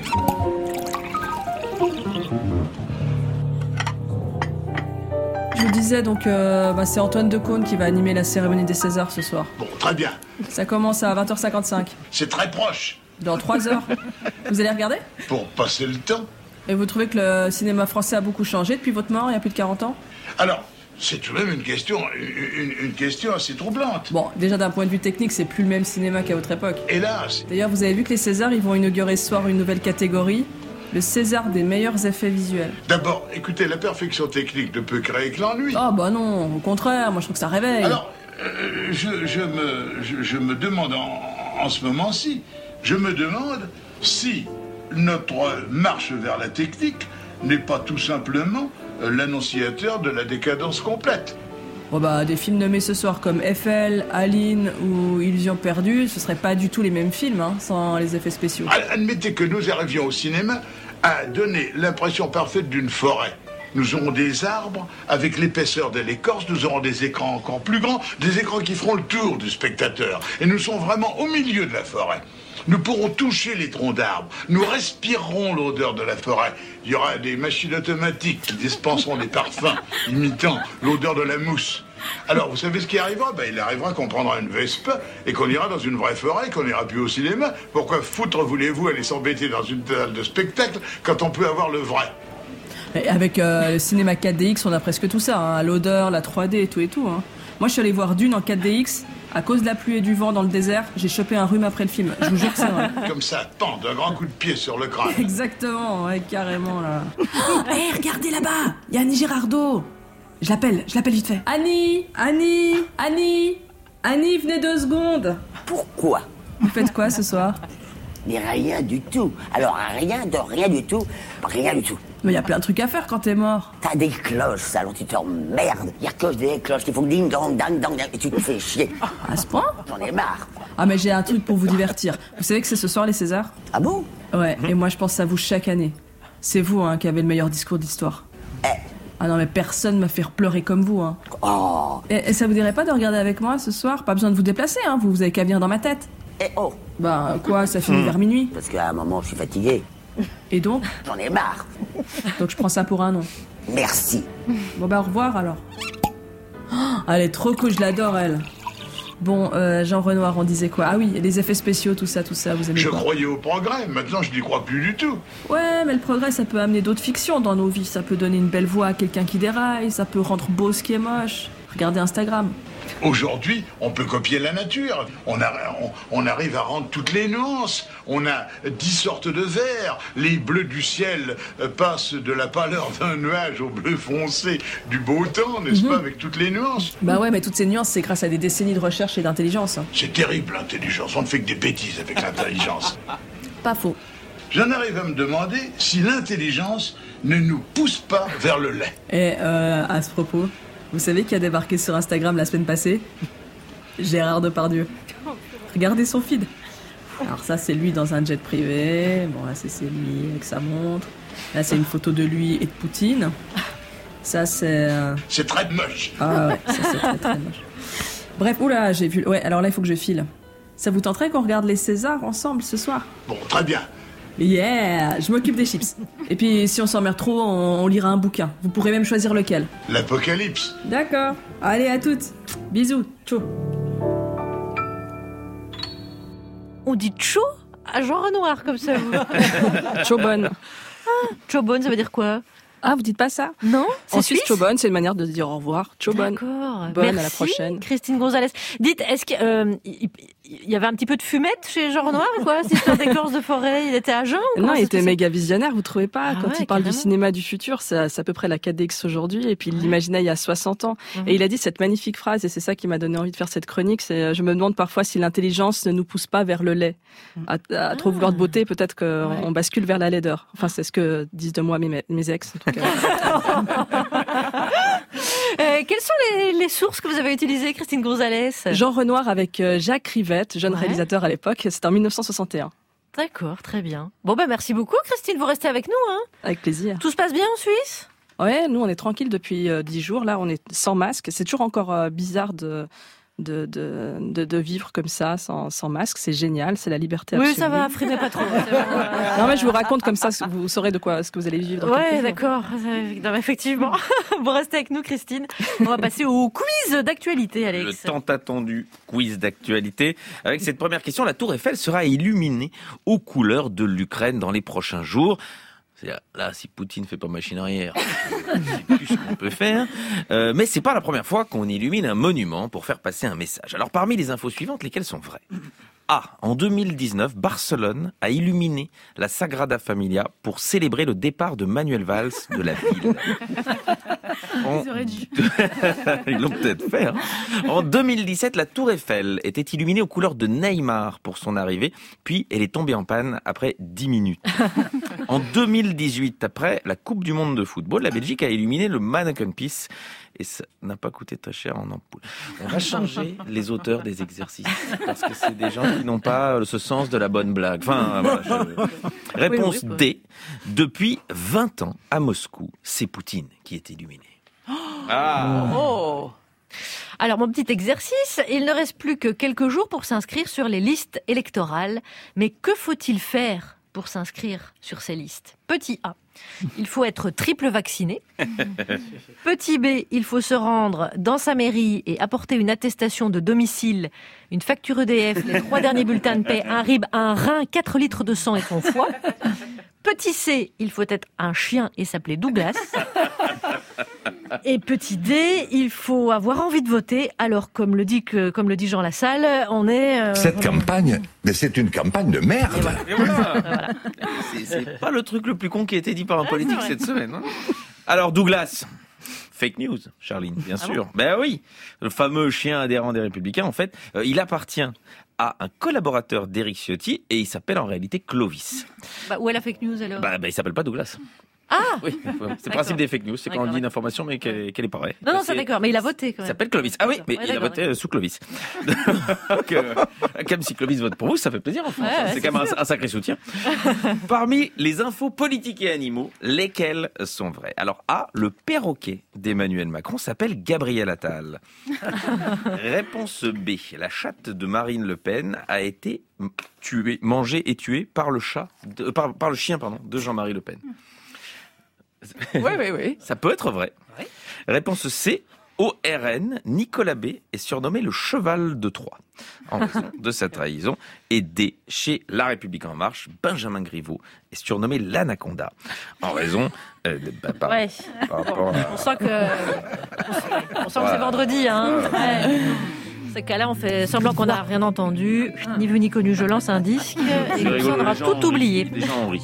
Je vous disais donc, c'est Antoine Decaune qui va animer la cérémonie des Césars ce soir. Bon, très bien. Ça commence à 20h55. C'est très proche. Dans 3 heures. Vous allez regarder? Pour passer le temps. Et vous trouvez que le cinéma français a beaucoup changé depuis votre mort, il y a plus de 40 ans? Alors, c'est tout de même une question assez troublante. Bon, déjà d'un point de vue technique, c'est plus le même cinéma qu'à votre époque. Hélas. D'ailleurs, vous avez vu que les Césars, ils vont inaugurer ce soir une nouvelle catégorie, le César des meilleurs effets visuels. D'abord, écoutez, la perfection technique ne peut créer que l'ennui. Ah bah non, au contraire, moi je trouve que ça réveille. Alors, je me demande en ce moment-ci, je me demande si notre marche vers la technique n'est pas tout simplement l'annonciateur de la décadence complète. Bon bah, des films nommés ce soir comme Eiffel, Aline ou Illusion perdue, ce serait pas du tout les mêmes films, hein, sans les effets spéciaux. Admettez que nous arrivions au cinéma à donner l'impression parfaite d'une forêt. Nous aurons des arbres avec l'épaisseur de l'écorce, nous aurons des écrans encore plus grands, des écrans qui feront le tour du spectateur. Et nous sommes vraiment au milieu de la forêt. Nous pourrons toucher les troncs d'arbres, nous respirerons l'odeur de la forêt. Il y aura des machines automatiques qui dispenseront des parfums imitant l'odeur de la mousse. Alors, vous savez ce qui arrivera? Il arrivera qu'on prendra une Vespa et qu'on ira dans une vraie forêt, qu'on n'ira plus au cinéma. Pourquoi foutre voulez-vous aller s'embêter dans une salle de spectacle quand on peut avoir le vrai? Et avec le cinéma 4DX, on a presque tout ça, hein, l'odeur, la 3D et tout. Hein. Moi, je suis allé voir Dune en 4DX. À cause de la pluie et du vent dans le désert, j'ai chopé un rhume après le film. Je vous jure que c'est vrai. Comme ça, pan, d'un grand coup de pied sur le crâne. Exactement, ouais, carrément, là. Hé, regardez là-bas, il y a Annie Girardot. Je l'appelle vite fait. Annie, venez 2 secondes. Pourquoi? Vous faites quoi ce soir? Mais rien du tout. Alors, rien du tout. Mais il y a plein de trucs à faire quand t'es mort. T'as des cloches, alors tu t'emmerdes. Il y a que des cloches qui font ding dong, dang dang, et tu te fais chier. À ce point? J'en ai marre. Ah, mais j'ai un truc pour vous divertir. Vous savez que c'est ce soir les Césars? Ah bon? Ouais, et moi je pense à vous chaque année. C'est vous qui avez le meilleur discours d'histoire. Ah non, mais personne m'a fait pleurer comme vous. Hein. Oh. Et ça vous dirait pas de regarder avec moi ce soir? Pas besoin de vous déplacer, hein. Vous avez qu'à venir dans ma tête. Oh. Bah quoi, ça finit vers minuit? Parce qu'à un moment, je suis fatigué. Et donc? J'en ai marre. Donc je prends ça pour un non. Merci. Bon bah au revoir alors. Oh, elle est trop cool, je l'adore elle. Bon, Jean Renoir, on disait quoi? Ah oui, les effets spéciaux, tout ça, vous aimez Je quoi? croyais au progrès, maintenant je n'y crois plus du tout. Ouais, mais le progrès, ça peut amener d'autres fictions dans nos vies. Ça peut donner une belle voix à quelqu'un qui déraille, ça peut rendre beau ce qui est moche. Regardez Instagram. Aujourd'hui, on peut copier la nature. On arrive à rendre toutes les nuances. On a 10 sortes de verts. Les bleus du ciel passent de la pâleur d'un nuage au bleu foncé du beau temps, n'est-ce pas, avec toutes les nuances. Bah ouais, mais toutes ces nuances, c'est grâce à des décennies de recherche et d'intelligence. C'est terrible, l'intelligence. On ne fait que des bêtises avec l'intelligence. Pas faux. J'en arrive à me demander si l'intelligence ne nous pousse pas vers le lait. Et à ce propos, vous savez qui a débarqué sur Instagram la semaine passée? Gérard Depardieu. Regardez son feed. Alors ça, c'est lui dans un jet privé. Bon, là, c'est lui avec sa montre. Là, c'est une photo de lui et de Poutine. Ça, c'est... C'est très moche. Ah ouais, ça, c'est très, très moche. Bref, oula, j'ai vu... Ouais, alors là, il faut que je file. Ça vous tenterait qu'on regarde les Césars ensemble ce soir? Bon, très bien. Yeah, je m'occupe des chips. Et puis, si on s'emmerde trop, on lira un bouquin. Vous pourrez même choisir lequel. L'Apocalypse. D'accord. Allez, à toutes. Bisous. Tchou. On dit tchou à Jean Renoir comme ça, vous. Tchou bonne. Ah, tchou bonne, ça veut dire quoi? Ah, vous dites pas ça? Non? En Suisse, Ciobon, c'est une manière de dire au revoir. Ciobon. D'accord. Bonne, Merci, à la prochaine. Christine Gonzalez. Dites, est-ce qu'il y avait un petit peu de fumette chez Jean Renoir ou quoi? Cette histoire d'écorce de forêt, il était à jeun ou Non, comment il ça était se méga visionnaire, vous trouvez pas? Ah Quand ouais, il parle du carrément. cinéma du futur, c'est à peu près la 4DX aujourd'hui, et puis il l'imaginait il y a 60 ans. Et il a dit cette magnifique phrase, et c'est ça qui m'a donné envie de faire cette chronique, c'est je me demande parfois si l'intelligence ne nous pousse pas vers le lait. À trop vouloir de beauté, peut-être qu'on bascule vers la laideur. Enfin, c'est ce que disent de moi mes ex, en tout cas. Quelles sont les sources que vous avez utilisées, Christine Gonzalez? Jean Renoir avec Jacques Rivette, jeune réalisateur à l'époque, c'était en 1961. D'accord, très bien. Bon, merci beaucoup, Christine, vous restez avec nous, hein? Avec plaisir. Tout se passe bien en Suisse? Ouais, nous on est tranquille depuis 10 jours. Là, on est sans masque. C'est toujours encore bizarre de vivre comme ça, sans masque. C'est génial, c'est la liberté absolue. Oui, ça va, freinez pas trop. Non, mais je vous raconte comme ça, vous saurez ce que vous allez vivre. Ouais, d'accord. Effectivement. Vous restez avec nous, Christine. On va passer au quiz d'actualité, Alex. Le tant attendu quiz d'actualité. Avec cette première question, la Tour Eiffel sera illuminée aux couleurs de l'Ukraine dans les prochains jours. C'est-à-dire, là, si Poutine fait pas machine arrière, c'est plus ce qu'on peut faire. Mais c'est pas la première fois qu'on illumine un monument pour faire passer un message. Alors, parmi les infos suivantes, lesquelles sont vraies? En 2019, Barcelone a illuminé la Sagrada Familia pour célébrer le départ de Manuel Valls de la ville. Ils auraient dû. Ils l'ont peut-être fait. En 2017, la Tour Eiffel était illuminée aux couleurs de Neymar pour son arrivée, puis elle est tombée en panne après 10 minutes. En 2018, après la Coupe du Monde de football, la Belgique a illuminé le Manneken-Pis et ça n'a pas coûté très cher en ampoule. On va changer les auteurs des exercices parce que c'est des gens qui n'ont pas ce sens de la bonne blague. Enfin, voilà, Réponse D. Depuis 20 ans, à Moscou, c'est Poutine qui est illuminé. Oh. Alors, mon petit exercice, il ne reste plus que quelques jours pour s'inscrire sur les listes électorales. Mais que faut-il faire pour s'inscrire sur ces listes? Petit A, il faut être triple vacciné. Petit B, il faut se rendre dans sa mairie et apporter une attestation de domicile, une facture EDF, les 3 derniers bulletins de paie, un RIB, un rein, 4 litres de sang et son foie. Petit C, il faut être un chien et s'appeler Douglas. Et petit D, il faut avoir envie de voter. Alors, comme le dit Jean Lassalle, on est... Cette campagne, mais c'est une campagne de merde. Et voilà. C'est pas le truc le plus con qui a été dit par un politique cette semaine. Hein. Alors, Douglas, fake news, Charline, bien sûr. Ben oui, le fameux chien adhérent des Républicains, en fait, il appartient à un collaborateur d'Éric Ciotti et il s'appelle en réalité Clovis. Où est la fake news alors? Il s'appelle pas Douglas. Ah oui, c'est le principe des fake news, c'est quand on dit une information mais qu'elle est pas vraie. Non, c'est d'accord, mais il a voté quand même. Il s'appelle Clovis. Ah oui, mais il a voté sous Clovis. Comme si Clovis vote pour vous, ça fait plaisir en France. C'est quand même un sacré soutien. Parmi les infos politiques et animaux, lesquelles sont vraies? Alors A, le perroquet d'Emmanuel Macron s'appelle Gabriel Attal. Réponse B, la chatte de Marine Le Pen a été mangée et tuée par le chien de Jean-Marie Le Pen. Oui. Ça peut être vrai. Oui. Réponse C. Au RN, Nicolas B est surnommé le cheval de Troie en raison de sa trahison. Et D. Chez La République En Marche, Benjamin Griveaux est surnommé l'Anaconda en raison par rapport à... On sent que c'est vendredi. Hein. Ouais. Ces cas-là, on fait semblant qu'on n'a rien entendu. Ni vu ni connu, je lance un disque. Et puis on aura tout oublié. Les gens ont ri.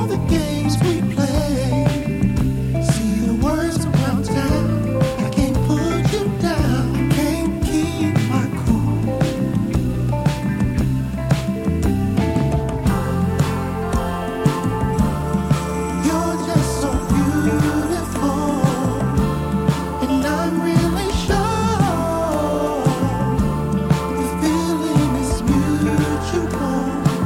all the games we play. See the words around town. I can't put you down. Can't keep my cool. You're just so beautiful, and I'm really sure the feeling is mutual.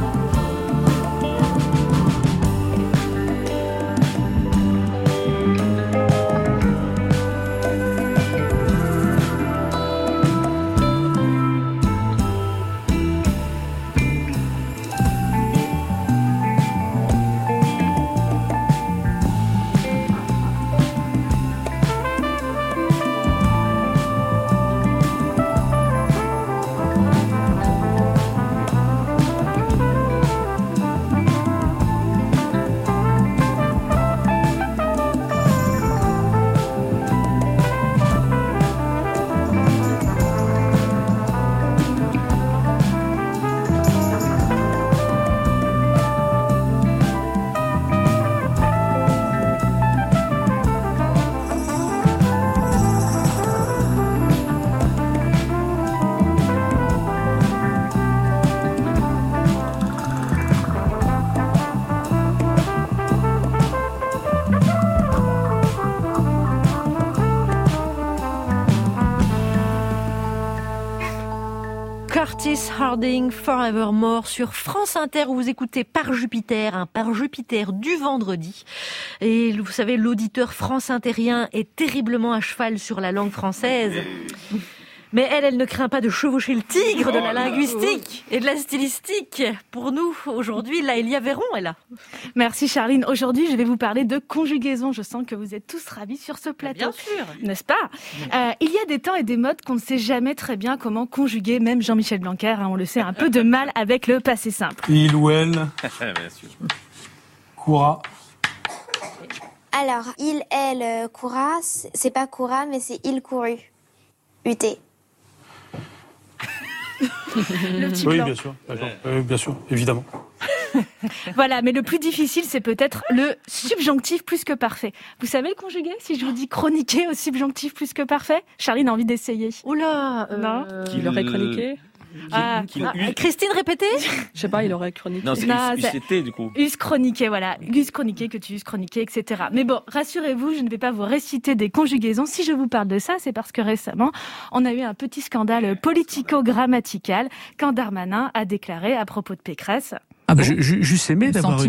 Curtis Harding, Forevermore sur France Inter où vous écoutez Par Jupiter, un Par Jupiter du vendredi. Et vous savez, l'auditeur france-interien est terriblement à cheval sur la langue française. Mais elle ne craint pas de chevaucher le tigre de la linguistique et de la stylistique. Pour nous, aujourd'hui, Laëlia Véron est là. Merci Charline. Aujourd'hui, je vais vous parler de conjugaison. Je sens que vous êtes tous ravis sur ce plateau. Bien sûr. N'est-ce pas ? Il y a des temps et des modes qu'on ne sait jamais très bien comment conjuguer. Même Jean-Michel Blanquer, on le sait, un peu de mal avec le passé simple. Il ou elle Bien sûr. courra. Alors, il, elle, courra, c'est pas courra, mais c'est il couru. UT. Le petit Oui, blanc. bien sûr, d'accord. Bien sûr, évidemment. Voilà, mais le plus difficile, c'est peut-être le subjonctif plus que parfait. Vous savez le conjuguer si je vous dis chroniquer au subjonctif plus que parfait ? Charline a envie d'essayer. Oula, non. Qu'il aurait chroniqué. Christine, répétez. Je sais pas, il aurait chroniqué. Non, c'est UCT du coup. Us chroniqué, voilà. Us chroniqué, que tu us chroniqué, etc. Mais bon, rassurez-vous, je ne vais pas vous réciter des conjugaisons. Si je vous parle de ça, c'est parce que récemment, on a eu un petit scandale politico-grammatical quand Darmanin a déclaré à propos de Pécresse. Ah bon J'eusse aimé d'avoir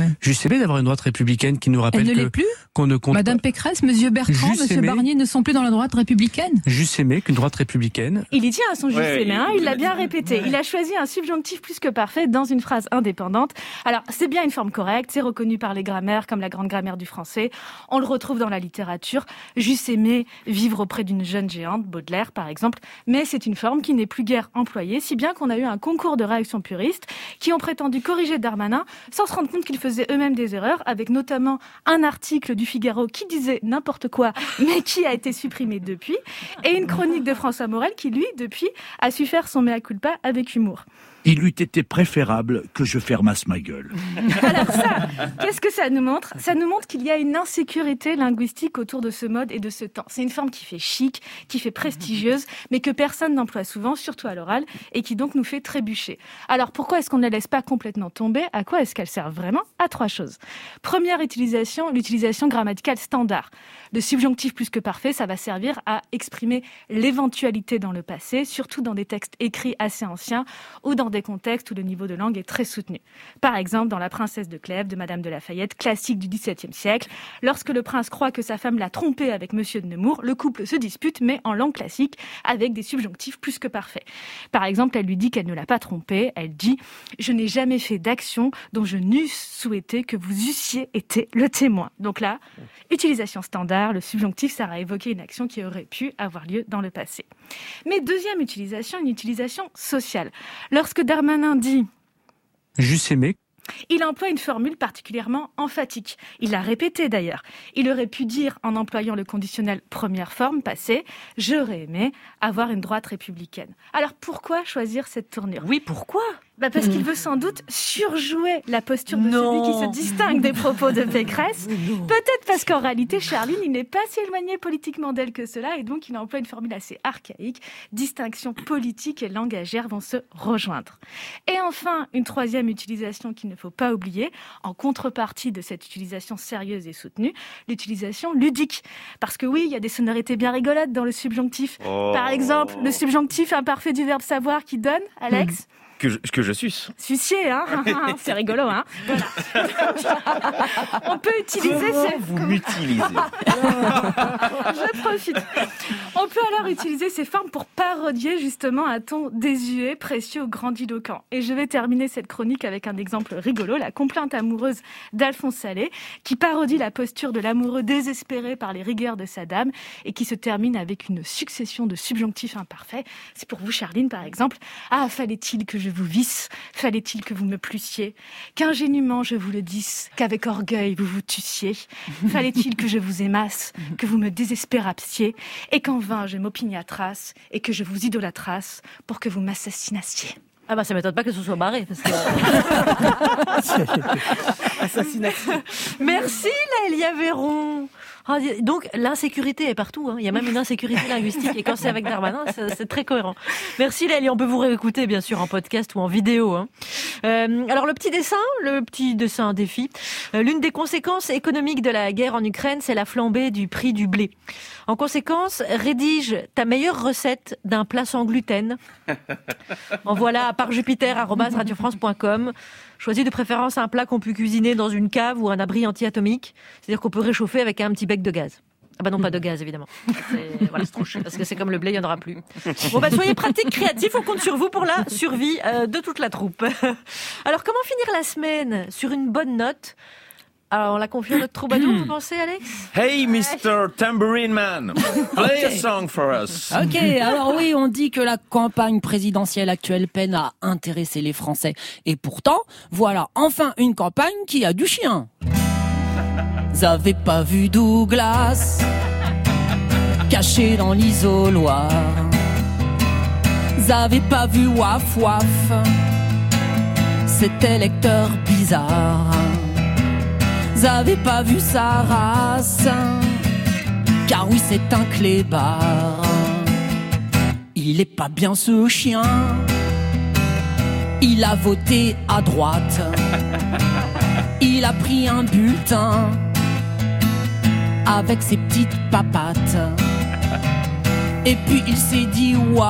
une droite républicaine qui nous rappelle Elle ne l'est plus qu'on ne compte Madame Pécresse, Monsieur Bertrand, Monsieur Barnier ne sont plus dans la droite républicaine. J'eusse aimé qu'une droite républicaine. Il y tient à son juste aimé, il l'a bien répété. Il a choisi un subjonctif plus que parfait dans une phrase indépendante. Alors, c'est bien une forme correcte, c'est reconnu par les grammaires comme la grande grammaire du français. On le retrouve dans la littérature. J'eusse aimé vivre auprès d'une jeune géante, Baudelaire par exemple. Mais c'est une forme qui n'est plus guère employée, si bien qu'on a eu un concours de réactions puristes qui ont prétendu corriger Darmanin sans se rendre compte qu'ils faisaient eux-mêmes des erreurs, avec notamment un article du Figaro qui disait n'importe quoi, mais qui a été supprimé depuis, et une chronique de François Morel qui, lui, depuis, a su faire son mea culpa avec humour. Il eût été préférable que je fermasse ma gueule. Alors ça, qu'est-ce que ça nous montre ? Ça nous montre qu'il y a une insécurité linguistique autour de ce mode et de ce temps. C'est une forme qui fait chic, qui fait prestigieuse, mais que personne n'emploie souvent, surtout à l'oral, et qui donc nous fait trébucher. Alors pourquoi est-ce qu'on ne la laisse pas complètement tomber ? À quoi est-ce qu'elle sert vraiment ? À trois choses. Première utilisation, l'utilisation grammaticale standard. Le subjonctif plus que parfait, ça va servir à exprimer l'éventualité dans le passé, surtout dans des textes écrits assez anciens ou dans des contextes où le niveau de langue est très soutenu. Par exemple, dans La Princesse de Clèves de Madame de Lafayette, classique du XVIIe siècle, lorsque le prince croit que sa femme l'a trompé avec Monsieur de Nemours, le couple se dispute, mais en langue classique, avec des subjonctifs plus que parfaits. Par exemple, elle lui dit qu'elle ne l'a pas trompé, elle dit « Je n'ai jamais fait d'action dont je n'eusse souhaité que vous eussiez été le témoin ». Donc là, utilisation standard, le subjonctif sert à évoquer une action qui aurait pu avoir lieu dans le passé. Mais deuxième utilisation, une utilisation sociale. Lorsque Darmanin dit « J'eusse aimé », il emploie une formule particulièrement emphatique. Il l'a répété d'ailleurs. Il aurait pu dire, en employant le conditionnel première forme, passé, « J'aurais aimé avoir une droite républicaine ». Alors pourquoi choisir cette tournure ? Oui, pourquoi ? Parce qu'il veut sans doute surjouer la posture de celui qui se distingue des propos de Pécresse. Peut-être parce qu'en réalité, Charline, il n'est pas si éloigné politiquement d'elle que cela, et donc il emploie une formule assez archaïque. Distinction politique et langagière vont se rejoindre. Et enfin, une troisième utilisation qu'il ne faut pas oublier, en contrepartie de cette utilisation sérieuse et soutenue, l'utilisation ludique. Parce que oui, il y a des sonorités bien rigolotes dans le subjonctif. Par exemple, le subjonctif imparfait du verbe savoir qui donne, Alex Que je suce. Sucier, hein. C'est rigolo, hein. Voilà. On peut utiliser Vous m'utilisez. Je profite. On peut alors utiliser ces formes pour parodier justement un ton désuet, précieux, grandiloquent. Et je vais terminer cette chronique avec un exemple rigolo, la complainte amoureuse d'Alphonse Allais, qui parodie la posture de l'amoureux désespéré par les rigueurs de sa dame et qui se termine avec une succession de subjonctifs imparfaits. C'est pour vous, Charline, par exemple. Ah, fallait-il que je vous visse, fallait-il que vous me plussiez, qu'ingénument je vous le disse, qu'avec orgueil vous vous tussiez, fallait-il que je vous aimasse, que vous me désespérassiez, et qu'en vain je m'opiniâtrasse, et que je vous idolâtrasse, pour que vous m'assassinassiez. Ah bah ça m'étonne pas que ce soit barré. Parce que... Assassination. Merci Lélia Véron. Ah, donc l'insécurité est partout, hein. Il y a même une insécurité linguistique et quand c'est avec Darmanin, c'est très cohérent. Merci Lélia, on peut vous réécouter bien sûr en podcast ou en vidéo, hein. Alors le petit dessin défi. L'une des conséquences économiques de la guerre en Ukraine, c'est la flambée du prix du blé. En conséquence, rédige ta meilleure recette d'un plat sans gluten. Envoie-la à parjupiter@radiofrance.com. Choisis de préférence un plat qu'on peut cuisiner dans une cave ou un abri anti-atomique. C'est-à-dire qu'on peut réchauffer avec un petit bec de gaz. Ah bah non, pas de gaz, évidemment. Voilà, c'est trop chaud. Parce que c'est comme le blé, il n'y en aura plus. Bon bah soyez pratiques, créatifs, on compte sur vous pour la survie de toute la troupe. Alors, comment finir la semaine sur une bonne note ? Alors, on l'a confié à notre troubadour, vous pensez, Alex ? Hey, Mr. Tambourine Man, play a song for us. Ok, alors oui, on dit que la campagne présidentielle actuelle peine à intéresser les Français. Et pourtant, voilà enfin une campagne qui a du chien. Vous avez pas vu Douglas caché dans l'isoloir. Vous avez pas vu Waf Waf, cet électeur bizarre. Vous avez pas vu sa race, car oui c'est un clébard. Il est pas bien ce chien, il a voté à droite. Il a pris un bulletin avec ses petites papates. Et puis il s'est dit waf,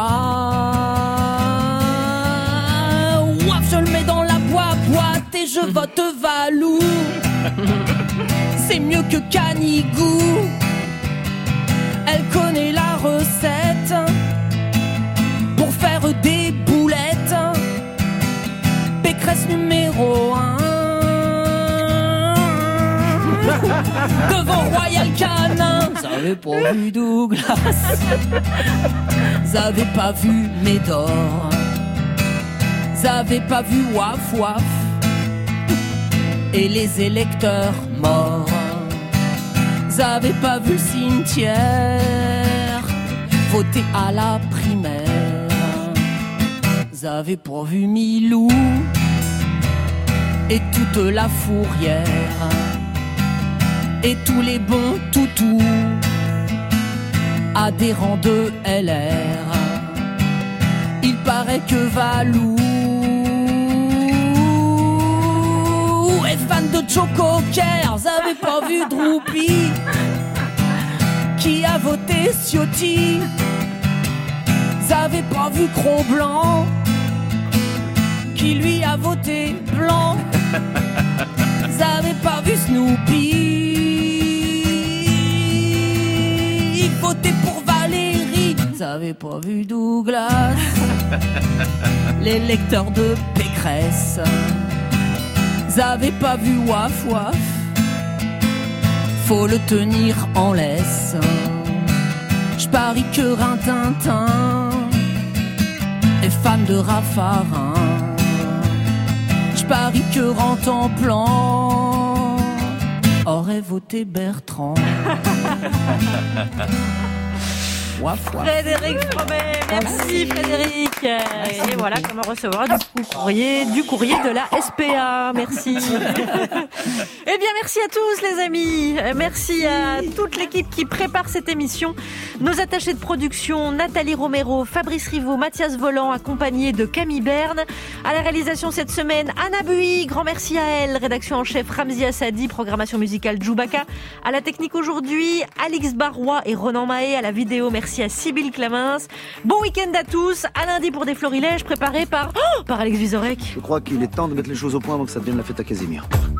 je le mets dans la boîte et je vote Valou. C'est mieux que Canigou. Elle connaît la recette pour faire des boulettes. Pécresse numéro 1 devant Royal Canin. Vous avez pas vu Douglas, vous avez pas vu Médor, vous avez pas vu Waf Waf et les électeurs morts. Vous avez pas vu le cimetière voter à la primaire. Vous avez pas vu Milou et toute la fourrière et tous les bons toutous adhérents de LR. Il paraît que Valou est fan de Choco Care. Vous avez pas vu Droupi qui a voté Ciotti. Vous avez pas vu Cro-Blanc qui lui a voté blanc. Vous avez pas vu Snoopy voter pour Valérie. Vous avez pas vu Douglas, l'électeur de Pécresse. Vous avez pas vu Waf Waf, faut le tenir en laisse. J'parie que Rintintin est fan de Raffarin. J'parie que Rantanplan aurait voté Bertrand. Frédéric Fromet, merci Frédéric. Et voilà comment recevoir du courrier de la SPA. Merci. Eh bien, merci à tous les amis. Merci à toute l'équipe qui prépare cette émission. Nos attachés de production, Nathalie Romero, Fabrice Rivaud, Mathias Volant, accompagnés de Camille Berne. À la réalisation cette semaine, Anna Bui, grand merci à elle. Rédaction en chef, Ramzi Assadi, programmation musicale, Djoubaka. À la technique aujourd'hui, Alix Barrois et Ronan Mahé. À la vidéo, merci à Sybille Clamens. Bon week-end à tous. À lundi pour des florilèges préparés par Alex Vizorek. Je crois qu'il est temps de mettre les choses au point avant que ça devienne la fête à Casimir.